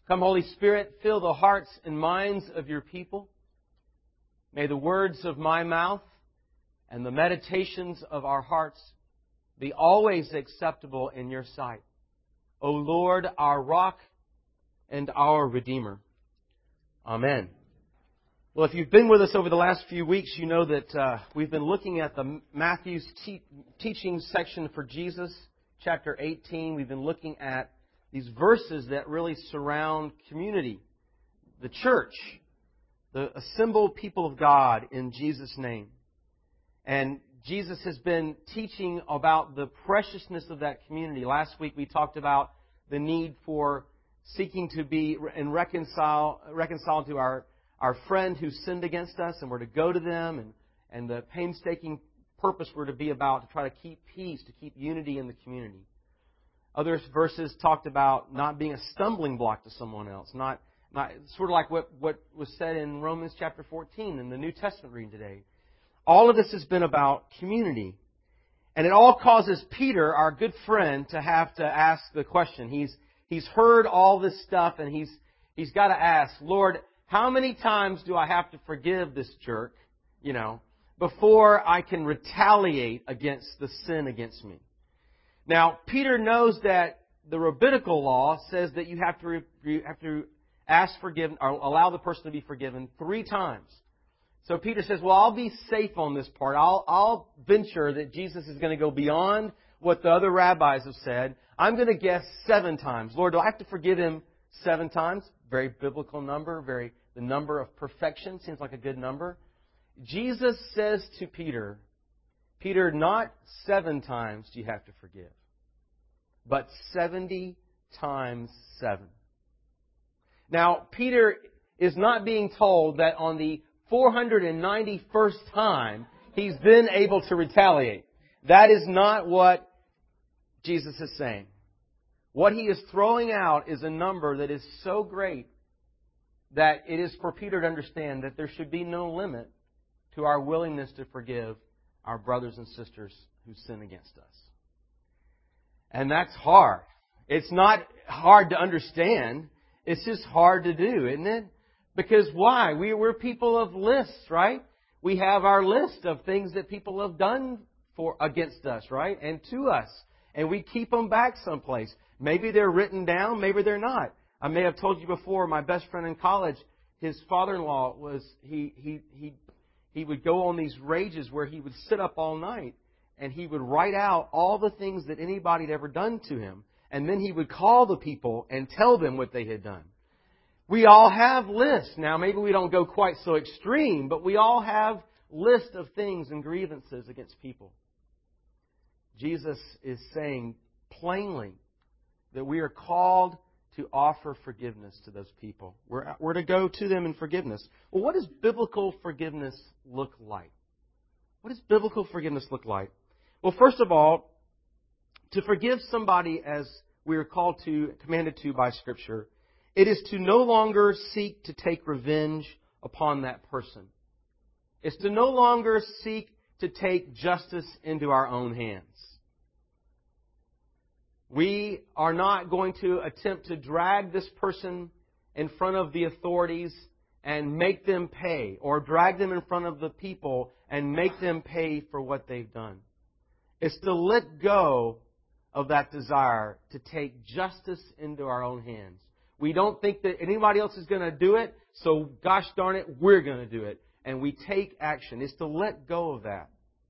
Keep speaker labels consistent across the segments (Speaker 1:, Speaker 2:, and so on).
Speaker 1: Come, Holy Spirit, fill the hearts and minds of your people. May the words of my mouth and the meditations of our hearts be always acceptable in your sight. O Lord, our rock and our Redeemer. Amen. Well, if you've been with us over the last few weeks, you know that we've been looking at the Matthew's teaching section for Jesus, chapter 18. We've been looking at these verses that really surround community, the church, the assembled people of God in Jesus' name. And Jesus has been teaching about the preciousness of that community. Last week we talked about the need for seeking to be and reconcile to our friend who sinned against us, and we're to go to them, and the painstaking purpose we're to be about to try to keep peace, to keep unity in the community. Other verses talked about not being a stumbling block to someone else, not sort of like what was said in Romans chapter 14 in the New Testament reading today. All of this has been about community. And it all causes Peter, our good friend, to have to ask the question. He's heard all this stuff, and he's got to ask, Lord, how many times do I have to forgive this jerk, before I can retaliate against the sin against me? Now, Peter knows that the rabbinical law says that you have to ask forgiveness or allow the person to be forgiven 3 times. So Peter says, well, I'll be safe on this part. I'll venture that Jesus is going to go beyond what the other rabbis have said. I'm going to guess 7 times. Lord, do I have to forgive him 7 times? Very biblical number. The number of perfection seems like a good number. Jesus says to Peter, Peter, not 7 times do you have to forgive, but 70 times 7. Now, Peter is not being told that on the 491st time he's then able to retaliate. That is not what Jesus is saying. What he is throwing out is a number that is so great that it is for Peter to understand that there should be no limit to our willingness to forgive our brothers and sisters who sin against us. And that's hard. It's not hard to understand. It's just hard to do, isn't it? Because why? We're people of lists, right? We have our list of things that people have done against us, right? And to us. And we keep them back someplace. Maybe they're written down, maybe they're not. I may have told you before, my best friend in college, his father-in-law he would go on these rages where he would sit up all night and he would write out all the things that anybody had ever done to him. And then he would call the people and tell them what they had done. We all have lists. Now, maybe we don't go quite so extreme, but we all have lists of things and grievances against people. Jesus is saying plainly that we are called to offer forgiveness to those people. We're to go to them in forgiveness. Well, what does biblical forgiveness look like? What does biblical forgiveness look like? Well, first of all, to forgive somebody as we are commanded to by Scripture, it is to no longer seek to take revenge upon that person. It's to no longer seek to take justice into our own hands. We are not going to attempt to drag this person in front of the authorities and make them pay, or drag them in front of the people and make them pay for what they've done. It's to let go of that desire to take justice into our own hands. We don't think that anybody else is going to do it, so gosh darn it, we're going to do it. And we take action. It's to let go of that.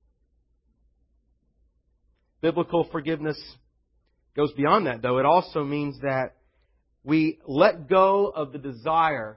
Speaker 1: Biblical forgiveness goes beyond that, though. It also means that we let go of the desire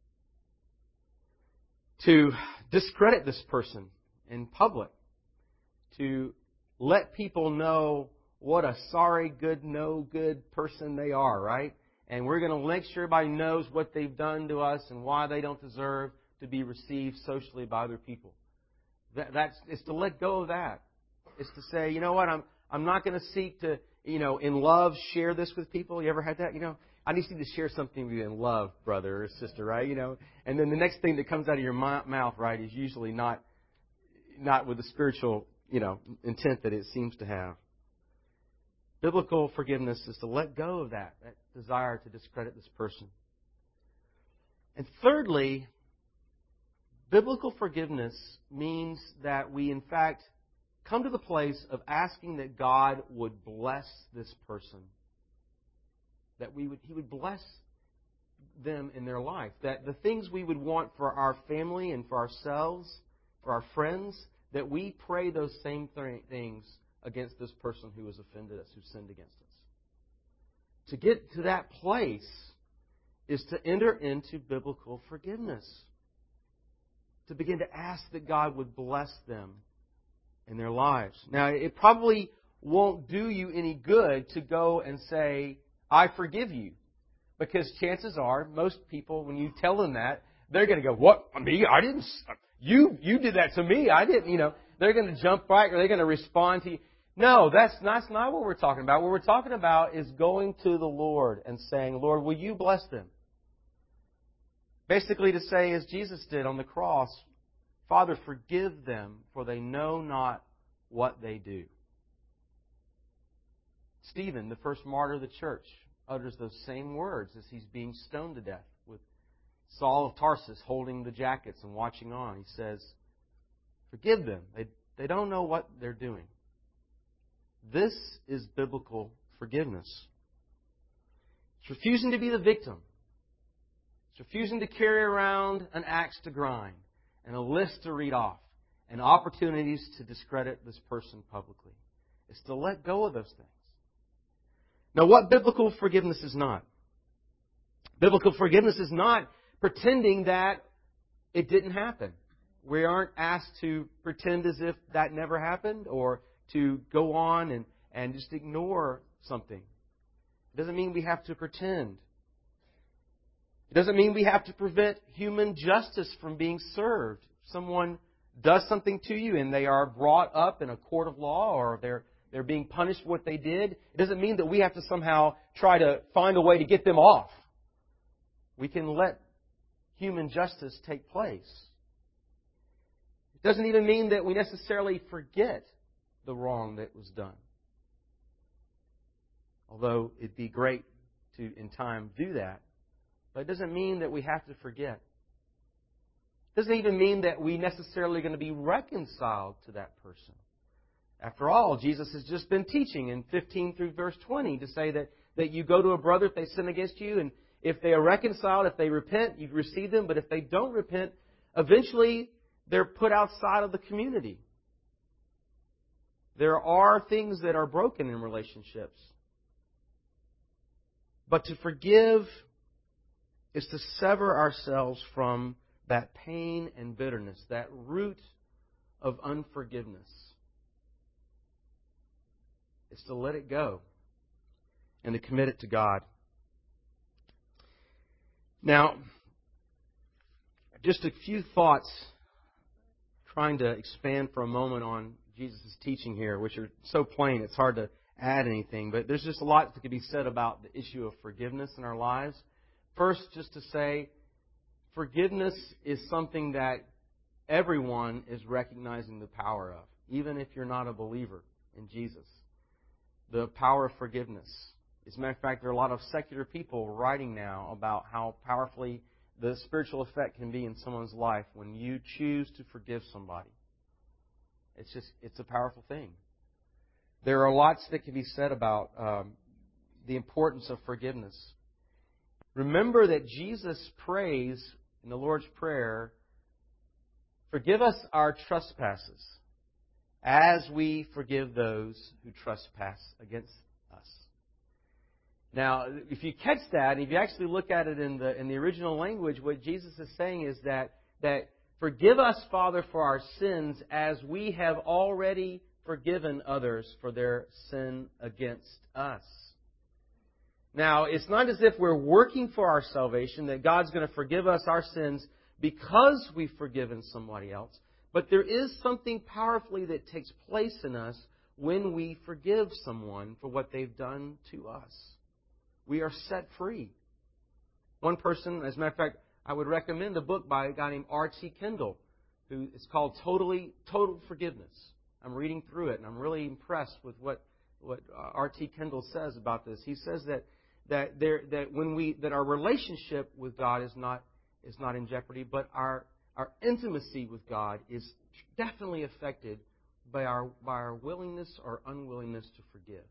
Speaker 1: to discredit this person in public, to let people know what a sorry, good, no good person they are, right? And we're going to make sure everybody knows what they've done to us and why they don't deserve to be received socially by other people. It's to let go of that. It's to say, you know what, I'm not going to seek to, in love, share this with people. You ever had that? I just need to share something with you in love, brother or sister, right? And then the next thing that comes out of your mouth, right, is usually not with the spiritual, intent that it seems to have. Biblical forgiveness is to let go of that desire to discredit this person. And thirdly, biblical forgiveness means that we, in fact, come to the place of asking that God would bless this person. That He would bless them in their life. That the things we would want for our family and for ourselves, for our friends, that we pray those same things against this person who has offended us, who sinned against us. To get to that place is to enter into biblical forgiveness. To begin to ask that God would bless them in their lives. Now, it probably won't do you any good to go and say, I forgive you. Because chances are, most people, when you tell them that, they're going to go, what? Me? I didn't. You did that to me. I didn't. They're going to jump right, or they're going to respond to you. No, that's not what we're talking about. What we're talking about is going to the Lord and saying, Lord, will you bless them? Basically to say, as Jesus did on the cross, Father, forgive them, for they know not what they do. Stephen, the first martyr of the church, utters those same words as he's being stoned to death, with Saul of Tarsus holding the jackets and watching on. He says, forgive them. They don't know what they're doing. This is biblical forgiveness. It's refusing to be the victim. It's refusing to carry around an axe to grind and a list to read off and opportunities to discredit this person publicly. It's to let go of those things. Now, what biblical forgiveness is not? Biblical forgiveness is not pretending that it didn't happen. We aren't asked to pretend as if that never happened or to go on and just ignore something. It doesn't mean we have to pretend. It doesn't mean we have to prevent human justice from being served. If someone does something to you and they are brought up in a court of law or they're being punished for what they did, it doesn't mean that we have to somehow try to find a way to get them off. We can let human justice take place. It doesn't even mean that we necessarily forget the wrong that was done. Although it'd be great to, in time, do that. But it doesn't mean that we have to forget. It doesn't even mean that we necessarily are going to be reconciled to that person. After all, Jesus has just been teaching in 15 through verse 20 to say that you go to a brother if they sin against you, and if they are reconciled, if they repent, you receive them. But if they don't repent, eventually they're put outside of the community. There are things that are broken in relationships. But to forgive is to sever ourselves from that pain and bitterness, that root of unforgiveness. It's to let it go and to commit it to God. Now, just a few thoughts trying to expand for a moment on Jesus' teaching here, which are so plain it's hard to add anything. But there's just a lot that could be said about the issue of forgiveness in our lives. First, just to say, forgiveness is something that everyone is recognizing the power of, even if you're not a believer in Jesus. The power of forgiveness. As a matter of fact, there are a lot of secular people writing now about how powerfully the spiritual effect can be in someone's life when you choose to forgive somebody. It's a powerful thing. There are lots that can be said about the importance of forgiveness. Remember that Jesus prays in the Lord's Prayer, forgive us our trespasses as we forgive those who trespass against us. Now, if you catch that, if you actually look at it in the original language, what Jesus is saying is that forgive us, Father, for our sins as we have already forgiven others for their sin against us. Now, it's not as if we're working for our salvation, that God's going to forgive us our sins because we've forgiven somebody else. But there is something powerfully that takes place in us when we forgive someone for what they've done to us. We are set free. One person, as a matter of fact, I would recommend a book by a guy named R.T. Kendall, who is called Total Forgiveness. I'm reading through it, and I'm really impressed with what R.T. Kendall says about this. He says that our relationship with God is not in jeopardy, but our intimacy with God is definitely affected by our willingness or unwillingness to forgive.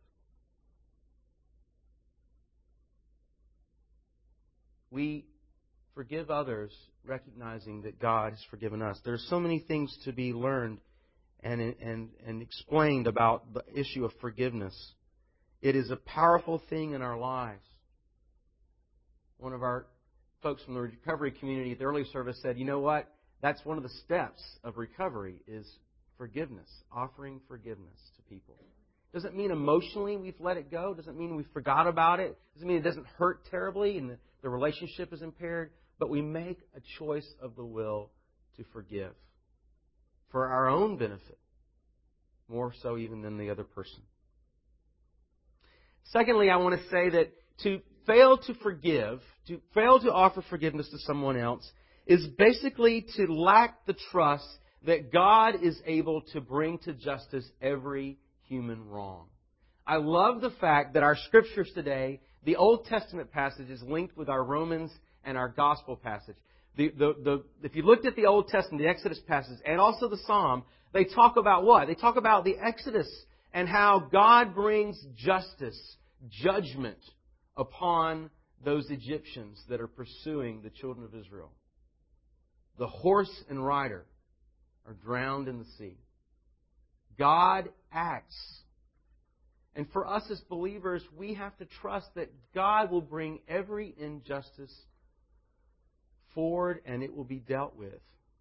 Speaker 1: We forgive others, recognizing that God has forgiven us. There are so many things to be learned and explained about the issue of forgiveness. It is a powerful thing in our lives. One of our folks from the recovery community at the early service said, you know what? That's one of the steps of recovery is forgiveness, offering forgiveness to people. Doesn't mean emotionally we've let it go. Doesn't mean we forgot about it. Doesn't mean it doesn't hurt terribly and the relationship is impaired. But we make a choice of the will to forgive for our own benefit, more so even than the other person. Secondly, I want to say that to fail to forgive, to fail to offer forgiveness to someone else, is basically to lack the trust that God is able to bring to justice every human wrong. I love the fact that our scriptures today, the Old Testament passage is linked with our Romans and our Gospel passage. If you looked at the Old Testament, the Exodus passage, and also the Psalm, they talk about what? They talk about the Exodus and how God brings justice, judgment upon those Egyptians that are pursuing the children of Israel. The horse and rider are drowned in the sea. God acts. And for us as believers, we have to trust that God will bring every injustice forward and it will be dealt with.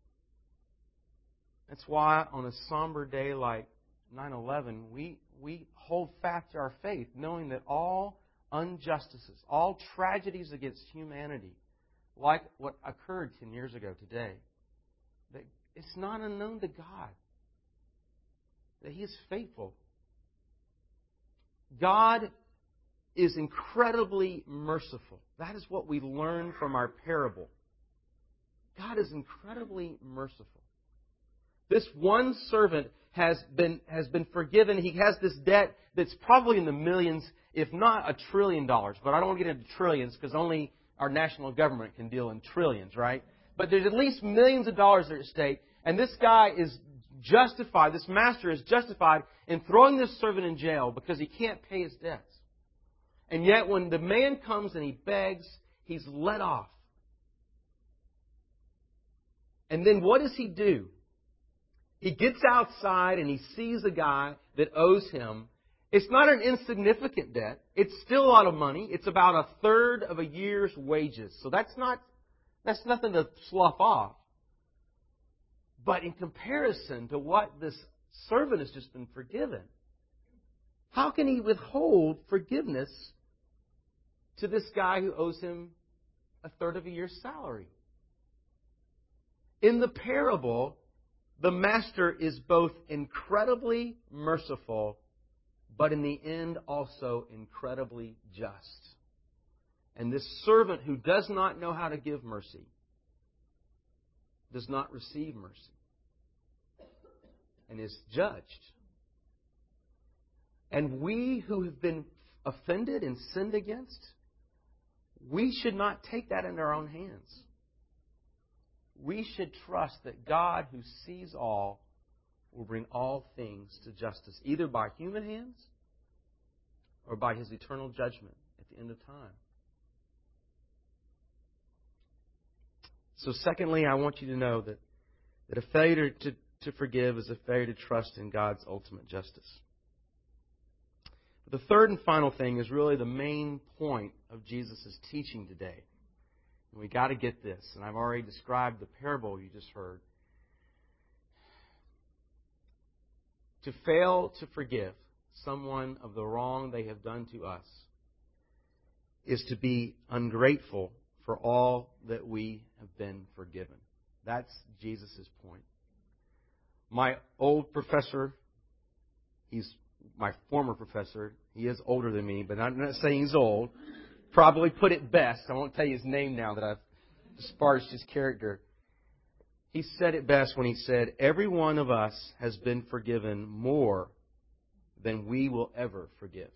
Speaker 1: That's why on a somber day like 9/11, we hold fast to our faith, knowing that all injustices, all tragedies against humanity, like what occurred 10 years ago today, that it's not unknown to God. That He is faithful. God is incredibly merciful. That is what we learn from our parable. God is incredibly merciful. This one servant has been forgiven. He has this debt that's probably in the millions, if not $1 trillion. But I don't want to get into trillions because only our national government can deal in trillions, right? But there's at least millions of dollars at stake. And this guy is justified, this master is justified in throwing this servant in jail because he can't pay his debts. And yet when the man comes and he begs, he's let off. And then what does he do? He gets outside and he sees a guy that owes him. It's not an insignificant debt. It's still a lot of money. It's about 1/3 of a year's wages. So that's nothing to slough off. But in comparison to what this servant has just been forgiven, how can he withhold forgiveness to this guy who owes him 1/3 of a year's salary? In the parable, the master is both incredibly merciful, but in the end also incredibly just. And this servant who does not know how to give mercy does not receive mercy and is judged. And we who have been offended and sinned against, we should not take that into our own hands. We should trust that God, who sees all, will bring all things to justice, either by human hands or by His eternal judgment at the end of time. So secondly, I want you to know that a failure to forgive is a failure to trust in God's ultimate justice. But the third and final thing is really the main point of Jesus' teaching today. And we got to get this, and I've already described the parable you just heard. To fail to forgive someone of the wrong they have done to us is to be ungrateful for all that we have been forgiven. That's Jesus' point. My old professor, he's my former professor, he is older than me, but I'm not saying he's old, probably put it best. I won't tell you his name now that I've disparaged his character. He said it best when he said, every one of us has been forgiven more than we will ever forgive.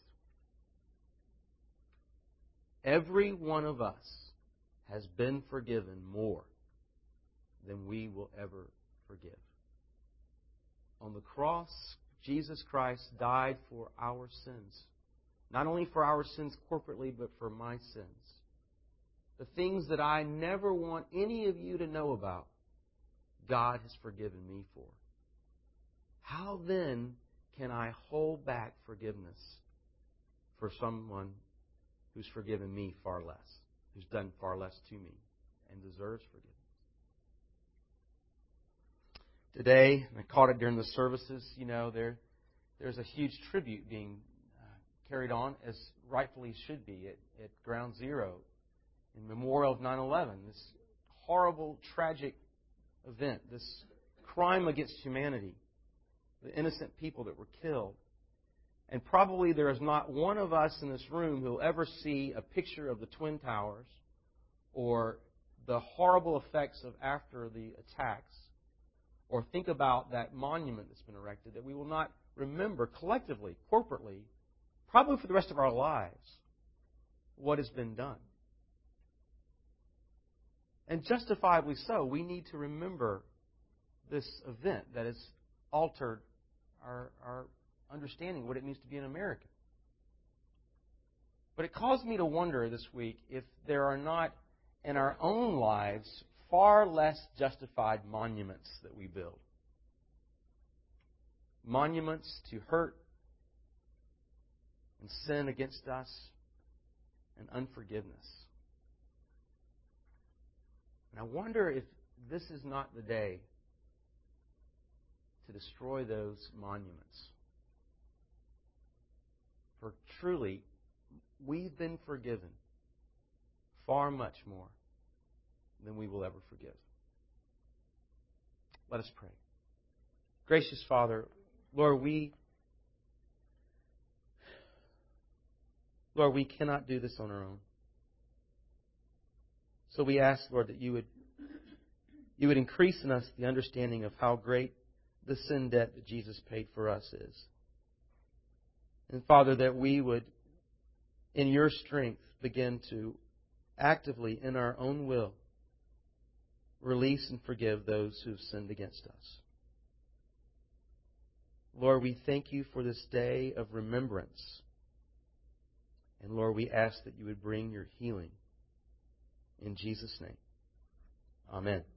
Speaker 1: Every one of us has been forgiven more than we will ever forgive. On the cross, Jesus Christ died for our sins. Not only for our sins corporately, but for my sins. The things that I never want any of you to know about, God has forgiven me for. How then can I hold back forgiveness for someone who's forgiven me far less, who's done far less to me and deserves forgiveness? Today, and I caught it during the services, there's a huge tribute being carried on, as rightfully should be, at Ground Zero in memorial of 9/11. This horrible, tragic event, this crime against humanity, the innocent people that were killed. And probably there is not one of us in this room who will ever see a picture of the Twin Towers or the horrible effects of after the attacks, or think about that monument that's been erected, that we will not remember collectively, corporately, probably for the rest of our lives, what has been done. And justifiably so, we need to remember this event that has altered our understanding of what it means to be an American. But it caused me to wonder this week if there are not, in our own lives, far less justified monuments that we build. Monuments to hurt and sin against us and unforgiveness. And I wonder if this is not the day to destroy those monuments. For truly, we've been forgiven far much more than we will ever forgive. Let us pray. Gracious Father, Lord, we cannot do this on our own. So we ask, Lord, that you would increase in us the understanding of how great the sin debt that Jesus paid for us is. And Father, that we would, in your strength, begin to actively, in our own will, release and forgive those who have sinned against us. Lord, we thank you for this day of remembrance. And Lord, we ask that you would bring your healing. In Jesus' name, amen.